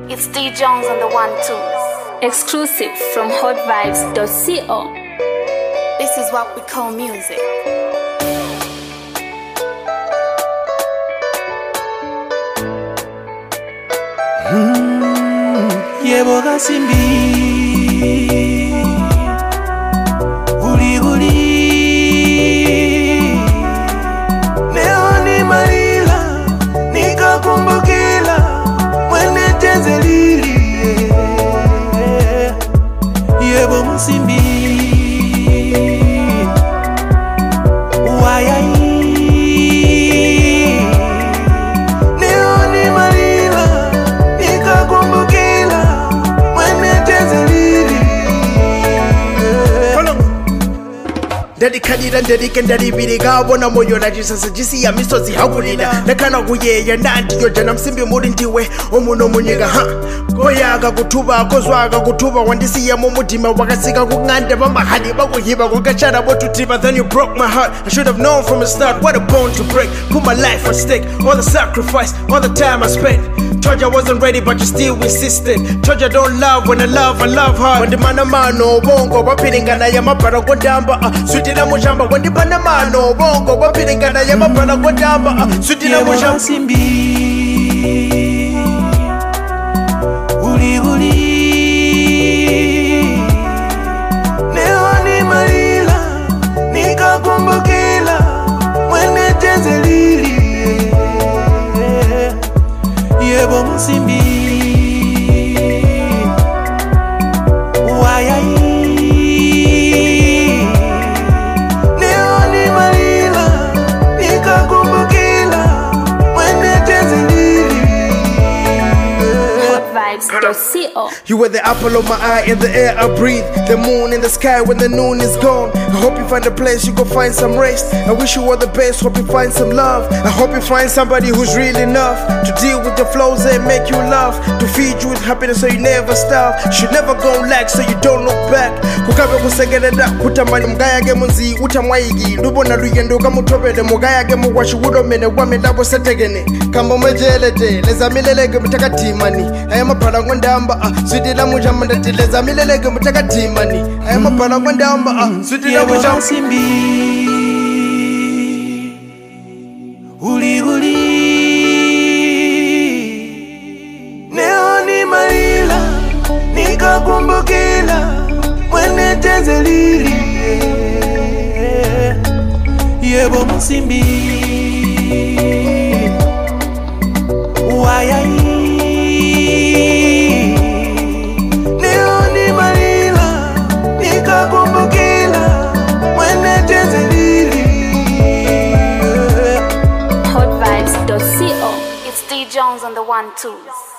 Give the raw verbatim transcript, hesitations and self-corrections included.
It's D Jones on the one two. Exclusive from hot vibes dot co. This is what we call music. Mm, yeboga simbi uli uli neoni malila nikakumbukila mwene tenzelili yebo musimbi wayai Dedikadira ndedike ndadibiriga bona moyo na jisasa jisi ya misozi hakulira nakana kuyeya ndanti yojana msimbi muri ndiwe omuno munyiga ha koyaga kutuba kozwaga kutuba wandisiya mu mutima wakasika kungande bamahali bakuhiba kwakachara botutima. Then you broke my heart. I should have known from the start what a bone to break. Put my life at stake, all the sacrifice, all the time I spent. Told you I wasn't ready but you still insisted. Told you I don't love when I love I love hard. When the man mano bongo wapilingana ya mapara kwa damba sweet na mujamba when the man mano bongo wapilingana ya mapara kwa damba sweet na mujamba simbi uli uli neoni malila nikakumbukila mwene tenzelili yebo musimbi wayai neoni malila nikakumbukila mwene tenzelili hot vibes dot co. You were the apple of my eye and the air I breathe, the moon in the sky when the noon is gone. I hope you find a place you go find some rest. I wish you were the best, hope you find some love. I hope you find somebody who's real enough to deal with your flaws and make you laugh, to feed you with happiness so you never starve. Should never go lack so you don't look back. Kukabe kusegereda kutamani mgayage munzi utamwaigi ndubona luyendo kamutobede mugayage mugwashi udomene wamendabo setegene kamba umejelete leza milelege mutakatimani aya mapala ngondamba swidila mujamba ndati leza milelege mutakatimani aya mapala ngondamba swidila mujamba simbi uli uli neoni malila nikakumbukila mwene tenzelili yebo musimbi wayai neoni malila nikakumbukila mwene tenzelili hot vibes dot co. It's D Jones on the one two.